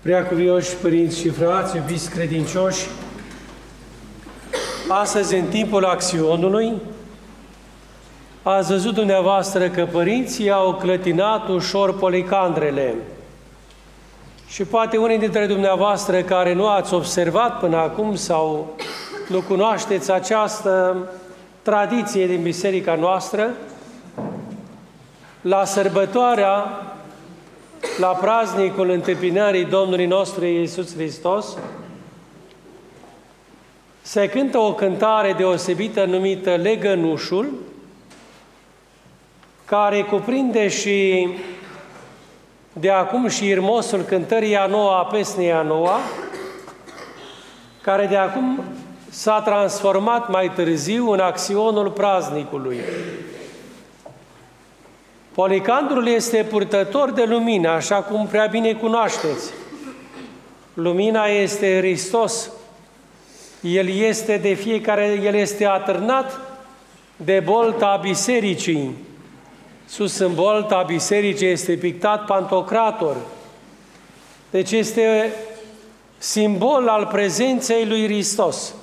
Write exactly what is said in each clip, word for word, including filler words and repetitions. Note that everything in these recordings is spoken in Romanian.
Preacuvioși părinți și frați, iubiți credincioși, astăzi, în timpul acțiunului, ați văzut dumneavoastră că părinții au clătinat ușor policandrele. Și poate unii dintre dumneavoastră care nu ați observat până acum sau nu cunoașteți această tradiție din biserica noastră, la sărbătoarea, la praznicul întâmpinării Domnului nostru Iisus Hristos, se cântă o cântare deosebită numită Legănușul, care cuprinde și de acum și irmosul cântării a noua, pesnei a noua, care de acum s-a transformat mai târziu în acționul praznicului. Policandrul este purtător de lumină, așa cum prea bine cunoașteți. Lumina este Hristos. El este de fiecare, El este atârnat de bolta bisericii. Sus în bolta bisericii este pictat Pantocrator. Deci este simbol al prezenței lui Hristos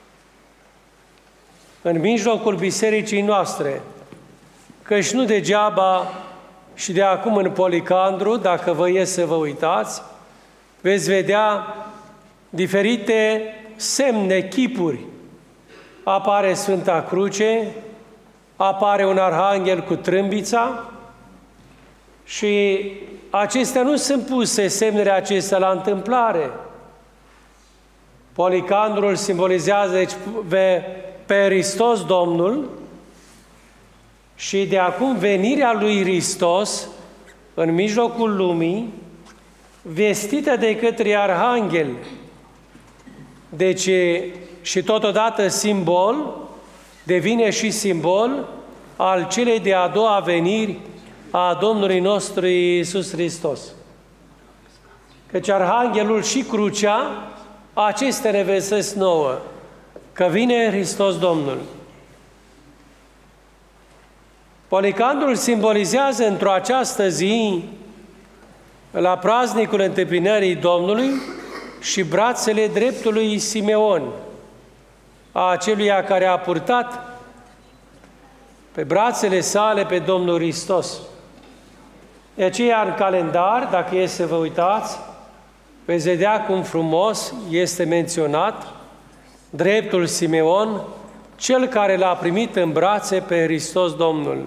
în mijlocul bisericii noastre. Căci nu degeaba și de acum în policandru, dacă vă ies să vă uitați, veți vedea diferite semne, chipuri. Apare Sfânta Cruce, apare un arhanghel cu trâmbița și acestea nu sunt puse, semnele acestea, la întâmplare. Policandrul simbolizează deci, pe Hristos Domnul și de acum venirea lui Hristos în mijlocul lumii, vestită de către arhanghel. Deci, și totodată simbol, devine și simbol al celei de-a doua veniri a Domnului nostru Iisus Hristos. Căci arhanghelul și crucea, acestea ne vestesc nouă, că vine Hristos Domnul. Policandrul simbolizează într-o această zi, la praznicul întâmpinării Domnului, și brațele dreptului Simeon, a aceluia care a purtat pe brațele sale pe Domnul Hristos. De aceea, în calendar, dacă e să vă uitați, veți vedea cum frumos este menționat dreptul Simeon, cel care l-a primit în brațe pe Hristos Domnul.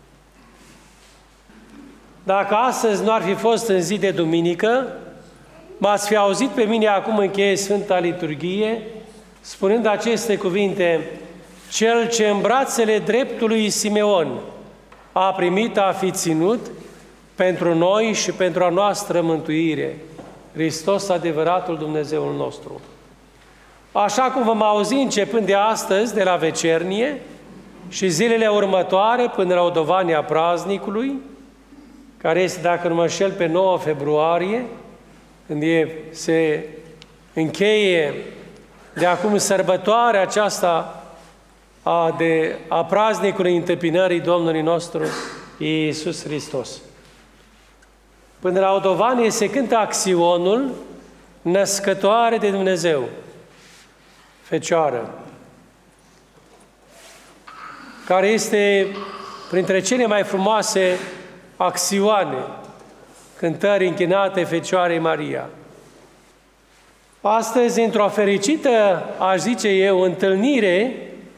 Dacă astăzi nu ar fi fost în zi de duminică, m-ați fi auzit pe mine acum încheie Sfânta Liturghie, spunând aceste cuvinte: cel ce în brațele dreptului Simeon a primit a fi ținut pentru noi și pentru a noastră mântuire, Hristos adevăratul Dumnezeul nostru. Așa cum vom auzi începând de astăzi, de la vecernie, și zilele următoare până la odovania praznicului, care este, dacă nu mă înșel, pe nouă februarie, când e, se încheie de acum sărbătoarea aceasta a, de, a praznicului întâmpinării Domnului nostru Iisus Hristos. Până la odovanie se cântă acționul născătoare de Dumnezeu, Fecioară, care este printre cele mai frumoase acțioane, cântări închinate Fecioarei Maria. Astăzi, într-o fericită, aș zice eu, întâlnire,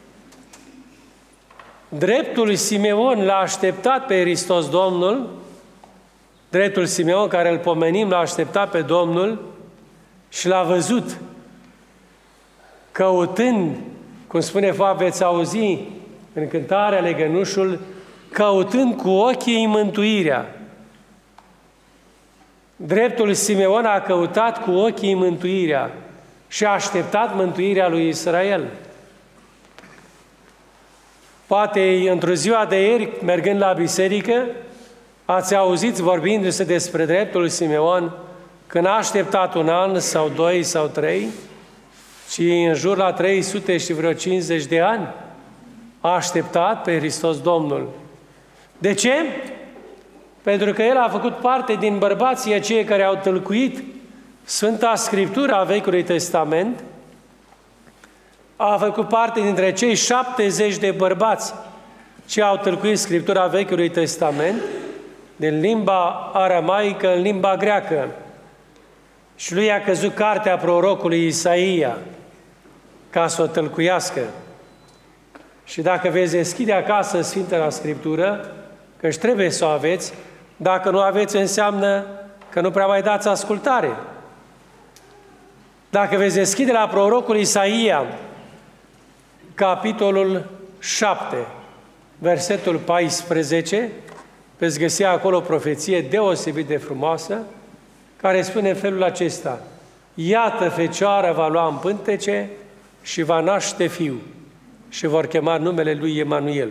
dreptul Simeon l-a așteptat pe Hristos Domnul, dreptul Simeon care îl pomenim l-a așteptat pe Domnul și l-a văzut, căutând, cum spune fapt, veți auzi în cântarea Legănușul, căutând cu ochii mântuirea. Dreptul Simeon a căutat cu ochii mântuirea și a așteptat mântuirea lui Israel. Poate într-o ziua de ieri, mergând la biserică, ați auzit vorbindu-se despre dreptul Simeon, că n-a așteptat un an sau doi sau trei, ci în jur la trei sute și vreo cincizeci de ani a așteptat pe Hristos Domnul. De ce? Pentru că el a făcut parte din bărbații aceia care au tălcuit Sfânta Scriptură a Vechiului Testament a făcut parte dintre cei șaptezeci de bărbați ce au tâlcuit Scriptura Vechiului Testament din limba aramaică în limba greacă. Și lui a căzut cartea prorocului Isaia ca să o tâlcuiască. Și dacă veți deschide acasă Sfintele Scriptură, că-și trebuie să o aveți, dacă nu aveți înseamnă că nu prea mai dați ascultare. Dacă veți deschide la prorocul Isaia, capitolul șapte, versetul paisprezece, veți găsi acolo o profeție deosebit de frumoasă, care spune în felul acesta: iată, fecioara va lua în pântece și va naște fiu și vor chema numele lui Emanuel.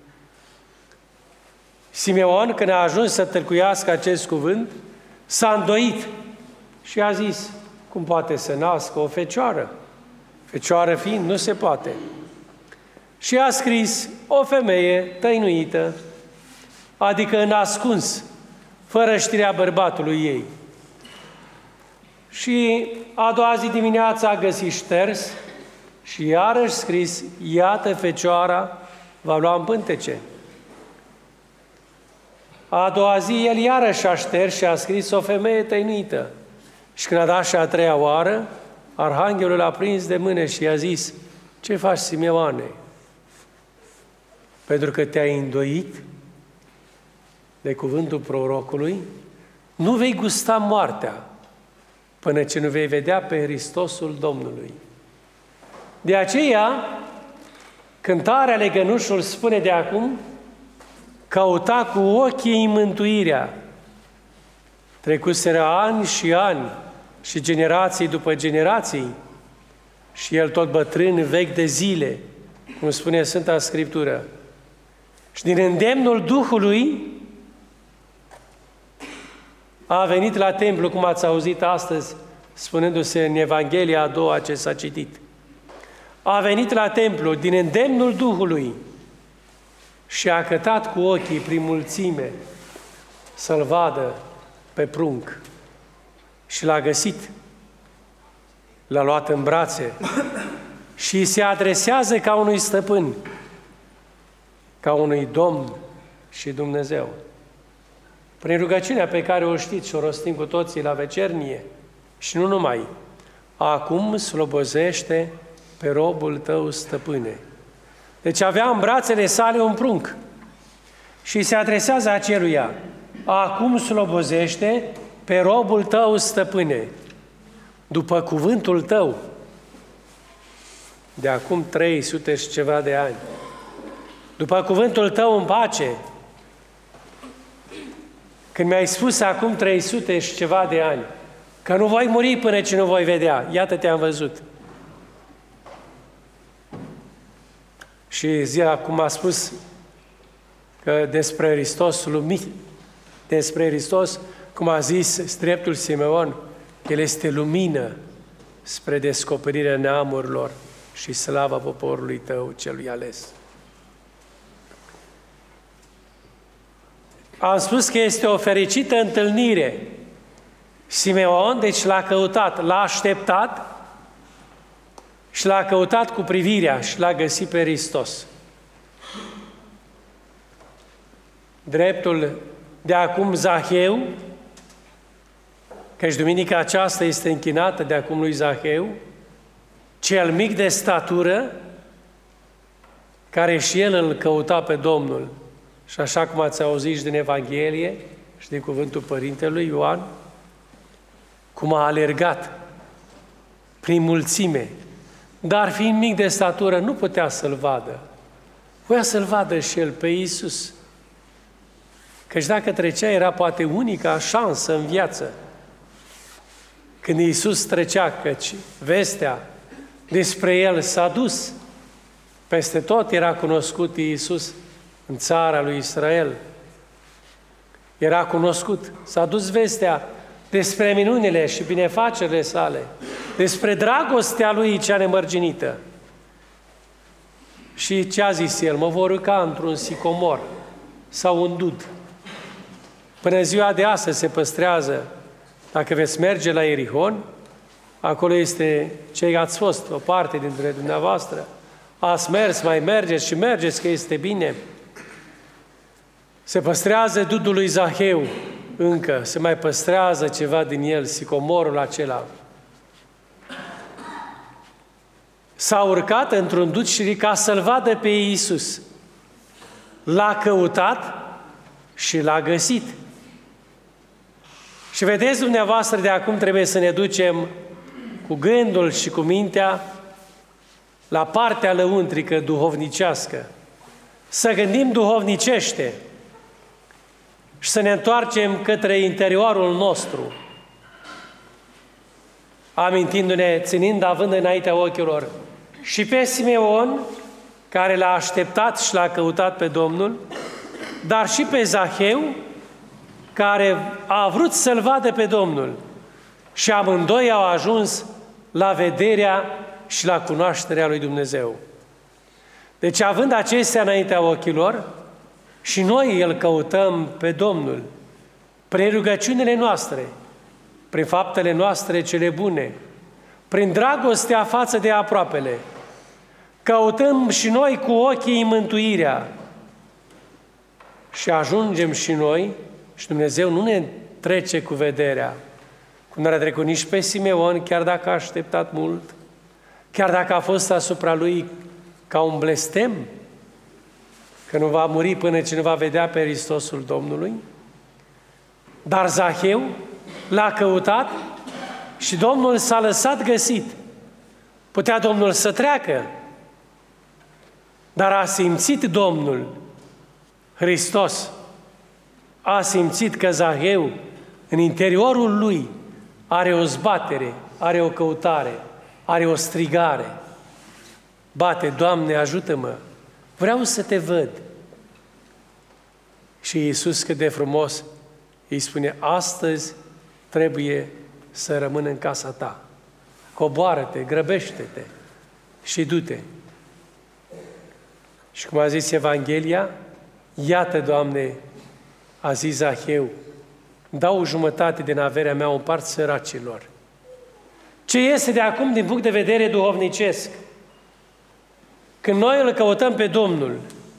Simeon, când a ajuns să tâlcuiască acest cuvânt, s-a îndoit și a zis: cum poate să nască o fecioară? Fecioară fiind, nu se poate. Și a scris: o femeie tăinuită, adică în ascuns, fără știrea bărbatului ei. Și a doua zi dimineața a găsit șters și iarăși scris: iată, fecioara va lua în pântece. A doua zi el iarăși a șters și a scris: o femeie tăinuită. Și când a dat și a treia oară, arhanghelul l-a prins de mână și i-a zis: ce faci, Simeoane? Pentru că te-ai îndoit de cuvântul prorocului, nu vei gusta moartea până ce nu vei vedea pe Hristosul Domnului. De aceea, cântarea Legănușul spune de acum: căuta cu ochii mântuirea. Trecuseră ani și ani și generații după generații și el tot bătrân, vechi de zile, cum spune Sfânta Scriptură. Și din îndemnul Duhului a venit la templu, cum ați auzit astăzi, spunându-se în Evanghelia a doua ce s-a citit. A venit la templu din îndemnul Duhului și a cătat cu ochii prin mulțime să-l vadă pe prunc. Și l-a găsit, l-a luat în brațe și se adresează ca unui stăpân, ca unui Domn și Dumnezeu. Prin rugăciunea pe care o știți și o rostim cu toții la vecernie, și nu numai: acum slobozește pe robul tău, stăpâne. Deci avea în brațele sale un prunc și se adresează aceluia: acum slobozește pe robul tău, stăpâne, după cuvântul tău, de acum trei sute și ceva de ani. După cuvântul tău în pace, când mi-ai spus acum trei sute și ceva de ani că nu voi muri până ce nu voi vedea, iată, te-am văzut. Și zi, cum a spus că despre Hristos lumit, despre Hristos, cum a zis dreptul Simeon, El este lumină spre descoperirea neamurilor și slava poporului tău celui ales. Am spus că este o fericită întâlnire. Simeon, deci l-a căutat, l-a așteptat și l-a căutat cu privirea și l-a găsit pe Hristos. Dreptul de acum Zaheu, căci duminica aceasta este închinată de acum lui Zaheu, cel mic de statură, care și el îl căuta pe Domnul. Și așa cum ați auzit și din Evanghelie și din cuvântul Părintelui Ioan, cum a alergat prin mulțime, dar fiind mic de statură, nu putea să-L vadă. Voia să-L vadă și el pe Iisus. Căci dacă trecea, era poate unica șansă în viață. Când Iisus trecea, căci vestea despre El s-a dus. Peste tot era cunoscut Iisus în țara lui Israel. Era cunoscut. S-a dus vestea despre minunile și binefacerile sale, despre dragostea Lui cea nemărginită. Și ce a zis El? Mă vor urca într-un sicomor sau un dud. Până ziua de astăzi se păstrează Dacă veți merge la Ierihon, acolo este cei ați fost, o parte dintre dumneavoastră, ați mers, mai mergeți și mergeți, că este bine. Se păstrează dudul lui Zaheu încă, se mai păstrează ceva din el, sicomorul acela. S-a urcat într-un dud și ca să-L vadă pe Iisus. L-a căutat și l-a găsit. Și vedeți dumneavoastră, de acum trebuie să ne ducem cu gândul și cu mintea la partea lăuntrică duhovnicească. Să gândim duhovnicește și să ne întoarcem către interiorul nostru, amintindu-ne, ținind, având înaintea ochilor și pe Simeon, care l-a așteptat și l-a căutat pe Domnul, dar și pe Zaheu, care a vrut să-L vadă pe Domnul. Și amândoi au ajuns la vederea și la cunoașterea lui Dumnezeu. Deci, având acestea înaintea ochilor, și noi îl căutăm pe Domnul, prin rugăciunile noastre, prin faptele noastre cele bune, prin dragostea față de aproapele, căutăm și noi cu ochii mântuirea și ajungem și noi, și Dumnezeu nu ne trece cu vederea, cum n-a trecut nici pe Simeon, chiar dacă a așteptat mult, chiar dacă a fost asupra lui ca un blestem, că nu va muri până ce nu va vedea pe Hristosul Domnului. Dar Zaheu l-a căutat și Domnul s-a lăsat găsit. Putea Domnul să treacă, dar a simțit Domnul Hristos, a simțit că Zaheu în interiorul lui are o zbatere, are o căutare, are o strigare. Bate, Doamne, ajută-mă! Vreau să te văd. Și Iisus, cât de frumos, îi spune, astăzi trebuie să rămân în casa ta. Coboară-te, grăbește-te și du-te. Și cum a zis Evanghelia, iată, Doamne, a zis Zaheu, dau jumătate din averea mea, o împart săracilor. Ce este de acum din punct de vedere duhovnicesc? Când noi îl căutăm pe Domnul,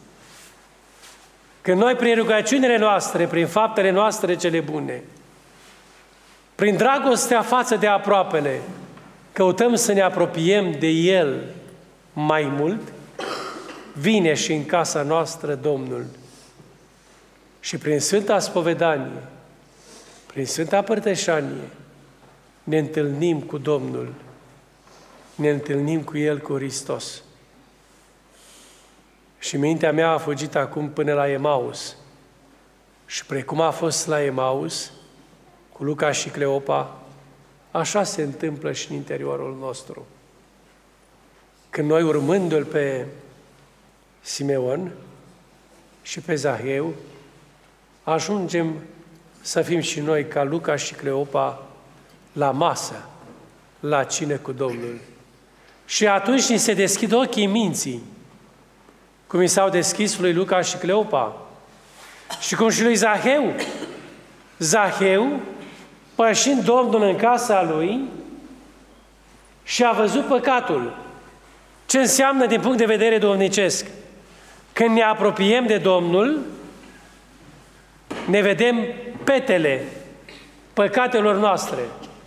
când noi prin rugăciunile noastre, prin faptele noastre cele bune, prin dragostea față de aproapele, căutăm să ne apropiem de El mai mult, vine și în casa noastră Domnul. Și prin Sfânta Spovedanie, prin Sfânta Părtășanie, ne întâlnim cu Domnul, ne întâlnim cu El, cu Hristos. Și mintea mea a fugit acum până la Emaus. Și precum a fost la Emaus, cu Luca și Cleopa, așa se întâmplă și în interiorul nostru. Când noi, urmându-l pe Simeon și pe Zaheu, ajungem să fim și noi ca Luca și Cleopa la masă, la cină cu Domnul. Și atunci ni se deschid ochii minții, cum i s-au deschis lui Luca și Cleopa. Și cum și lui Zaheu. Zaheu, pășind Domnul în casa lui, și a văzut păcatul. Ce înseamnă din punct de vedere duhovnicesc? Când ne apropiem de Domnul, ne vedem petele păcatelor noastre.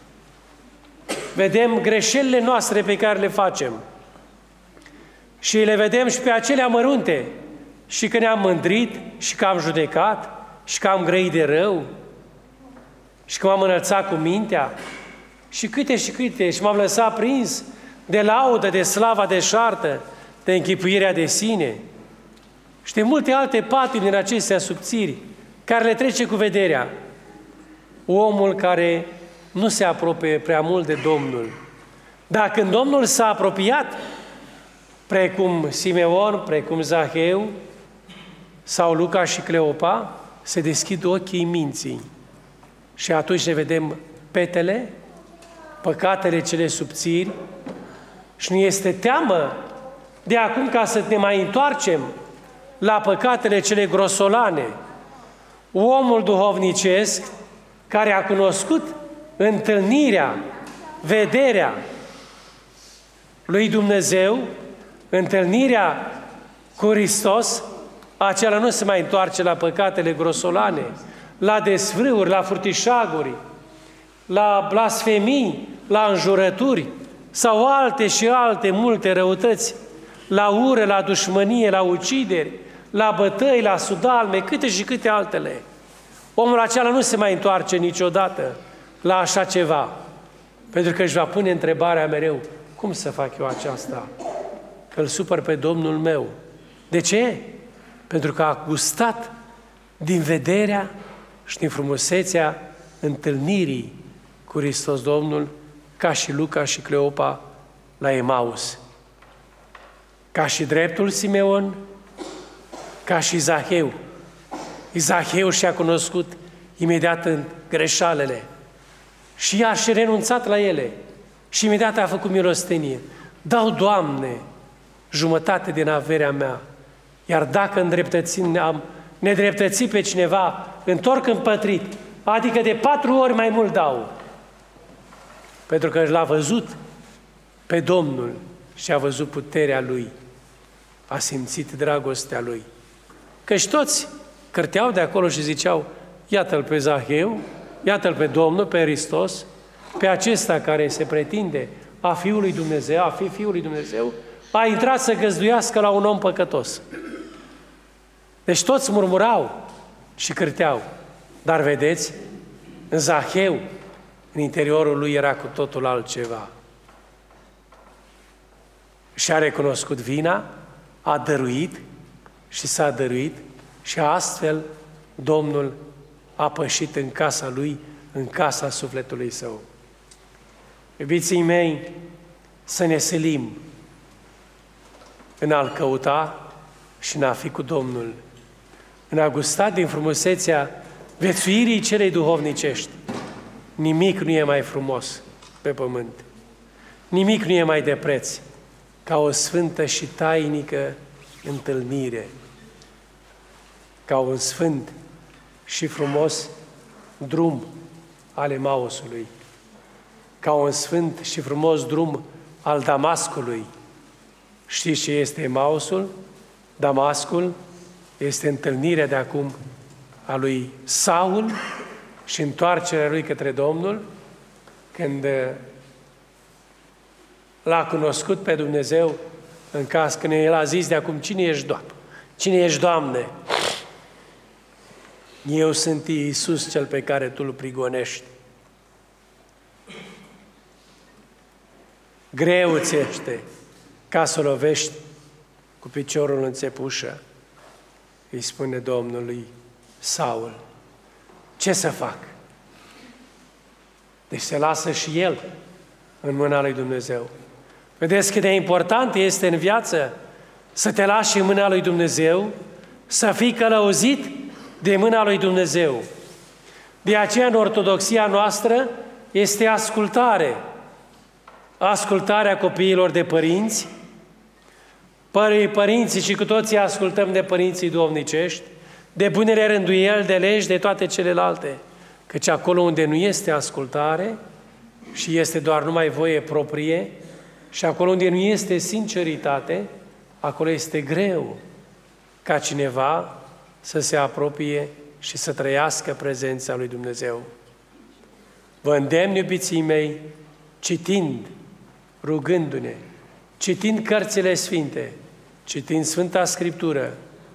Vedem greșelile noastre pe care le facem. Și le vedem și pe acelea mărunte. Și că ne-am mândrit, și că am judecat, și că am grăit de rău, și că m-am înălțat cu mintea, și câte și câte, și m-am lăsat prins de laudă, de slava deșartă, de închipuirea de sine. Și de multe alte patimi din acestea subțiri, care le trece cu vederea. Omul care nu se apropie prea mult de Domnul. Dar când Domnul s-a apropiat, precum Simeon, precum Zaheu, sau Luca și Cleopa, se deschid ochii minții. Și atunci ne vedem petele, păcatele cele subțiri, și nu este teamă de acum ca să ne mai întoarcem la păcatele cele grosolane. Omul duhovnicesc, care a cunoscut întâlnirea, vederea lui Dumnezeu, întâlnirea cu Hristos, acela nu se mai întoarce la păcatele grosolane, la desfrâuri, la furtișaguri, la blasfemii, la înjurături sau alte și alte multe răutăți, la ură, la dușmănie, la ucideri, la bătăi, la sudalme, câte și câte altele. Omul acela nu se mai întoarce niciodată la așa ceva, pentru că își va pune întrebarea mereu, cum să fac eu aceasta? Că îl supăr pe Domnul meu. De ce? Pentru că a gustat din vederea și din frumusețea întâlnirii cu Hristos Domnul, ca și Luca și Cleopa la Emaus. Ca și dreptul Simeon, ca și Zaheu. Zaheu și-a cunoscut imediat în greșalele și i-a și renunțat la ele și imediat a făcut milostenie. Dau, Doamne, jumătate din averea mea, iar dacă îndreptățim, am nedreptățit pe cineva, întorc împătrit, adică de patru ori mai mult dau. Pentru că l-a văzut pe Domnul și a văzut puterea Lui, a simțit dragostea Lui. Căci toți cârteau de acolo și ziceau, iată-l pe Zaheu, iată-l pe Domnul, pe Hristos, pe acesta care se pretinde a Fiul lui Dumnezeu, a fi Fiul lui Dumnezeu, a intrat să găzduiască la un om păcătos. Deci toți murmurau și cârteau. Dar vedeți, în Zaheu, în interiorul lui era cu totul altceva. Și-a recunoscut vina, a dăruit și s-a dăruit și astfel Domnul a pășit în casa lui, în casa sufletului său. Iubiții mei, să ne silim în a-L căuta și în a fi cu Domnul, în a gusta din frumusețea viețuirii celei duhovnicești. Nimic nu e mai frumos pe pământ, nimic nu e mai de preț ca o sfântă și tainică întâlnire, ca un sfânt și frumos drum al Emausului, ca un sfânt și frumos drum al Damascului. Știți ce este Emausul? Damascul este întâlnirea de acum a lui Saul și întoarcerea lui către Domnul, când l-a cunoscut pe Dumnezeu în caz, când el a zis de acum, cine ești, Doamne? Cine ești, Doamne? Eu sunt Iisus cel pe care Tu îl prigonești. Greu ți este ca să lovești cu piciorul în țepușă, îi spune Domnului Saul. Ce să fac? Deci se lasă și el în mâna lui Dumnezeu. Vedeți cât de important este în viață să te lași în mâna lui Dumnezeu, să fii călăuzit de mâna lui Dumnezeu. De aceea, în ortodoxia noastră, este ascultare. Ascultarea copiilor de părinți, părinții și cu toții ascultăm de părinții duhovnicești, de bunele rânduieli, de legi, de toate celelalte. Căci acolo unde nu este ascultare și este doar numai voie proprie și acolo unde nu este sinceritate, acolo este greu ca cineva să se apropie și să trăiască prezența lui Dumnezeu. Vă îndemn, iubiții mei, citind, rugându-ne, citind cărțile sfinte, citind Sfânta Scriptură,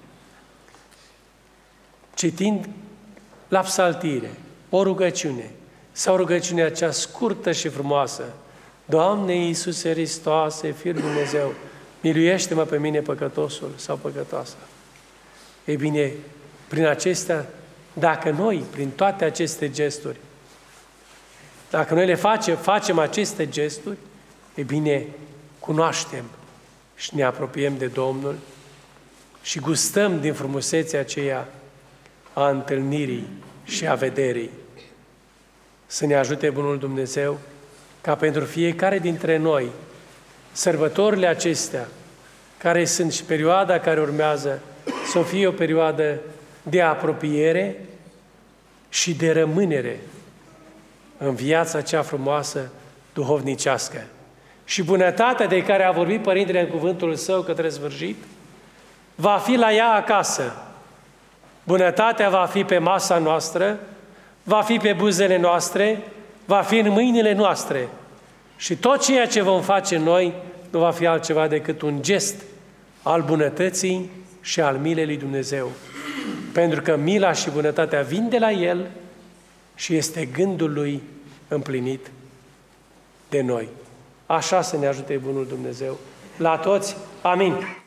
citind la psaltire, o rugăciune sau rugăciunea cea scurtă și frumoasă, Doamne Iisuse Hristoase, Fiul lui Dumnezeu, miluiește-mă pe mine păcătosul sau păcătoasa. Ei bine, prin acestea, dacă noi, prin toate aceste gesturi, dacă noi le facem, facem aceste gesturi, e bine, cunoaștem și ne apropiem de Domnul și gustăm din frumusețea aceea a întâlnirii și a vederii. Să ne ajute Bunul Dumnezeu ca pentru fiecare dintre noi, sărbătorile acestea, care sunt și perioada care urmează, să fie o perioadă de apropiere și de rămânere în viața cea frumoasă duhovnicească. Și bunătatea de care a vorbit Părintele în cuvântul Său către sfârșit, va fi la ea acasă. Bunătatea va fi pe masa noastră, va fi pe buzele noastre, va fi în mâinile noastre. Și tot ceea ce vom face noi nu va fi altceva decât un gest al bunătății și al milei lui Dumnezeu. Pentru că mila și bunătatea vin de la El și este gândul Lui împlinit de noi. Așa să ne ajute bunul Dumnezeu. La toți, amin.